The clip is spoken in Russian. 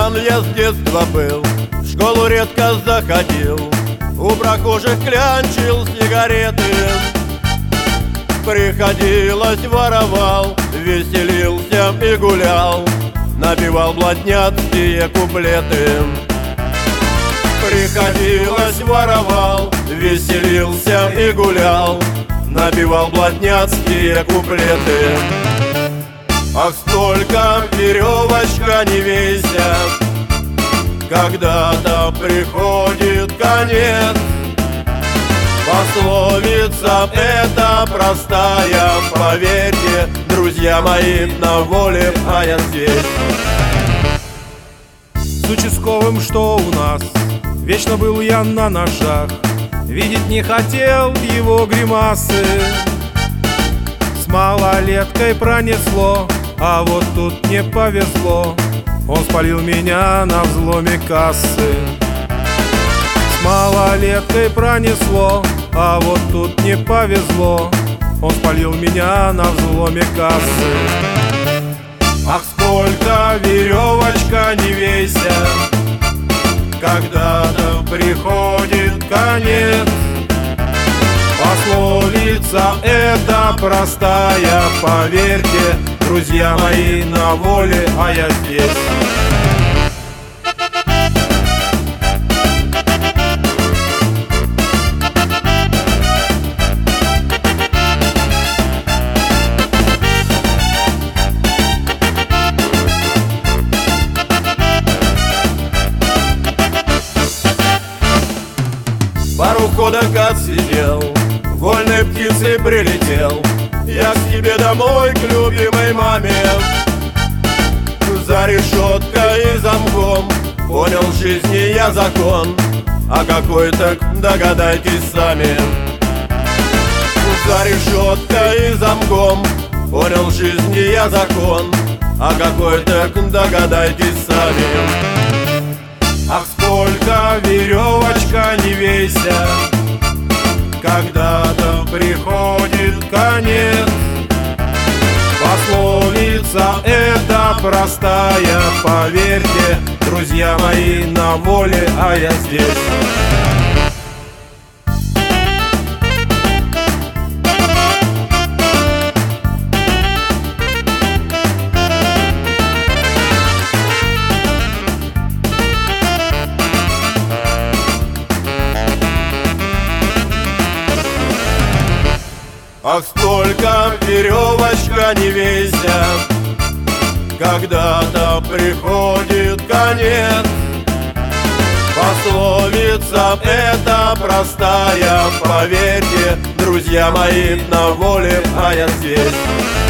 пьян я с детства был, в школу редко заходил, у прохожих клянчил сигареты. Приходилось, воровал, веселился и гулял, напевал блатняцкие куплеты. Приходилось, воровал, веселился и гулял, напевал блатняцкие куплеты. Ах, сколько веревочка не вейся, когда-то приходит конец. Пословица эта простая, поверьте, друзья мои, на воле, а я здесь. С участковым что у нас? Вечно был я на ножах, видеть не хотел его гримасы. С малолеткой пронесло, а вот тут не повезло, он спалил меня на взломе кассы. С малолеткой пронесло, а вот тут не повезло, он спалил меня на взломе кассы. Ах, сколько веревочка не вейся, когда-то приходит конец. Пословица эта простая, поверьте, друзья мои, на воле, а я здесь. Пару ходок отсидел, вольной птицей прилетел я к тебе домой, к любимой маме. За решеткой и замком понял в жизни я закон, а какой так догадайтесь сами. За решеткой и замком понял в жизни я закон, а какой так догадайтесь сами. Ах, сколько веревочка не вейся, когда-то приходит конец. Пословица эта простая, поверьте, друзья мои, на воле, а я здесь. Ах, сколько веревочка не вейся, когда-то приходит конец. Пословица эта простая, поверьте, друзья мои, на воле, а я здесь.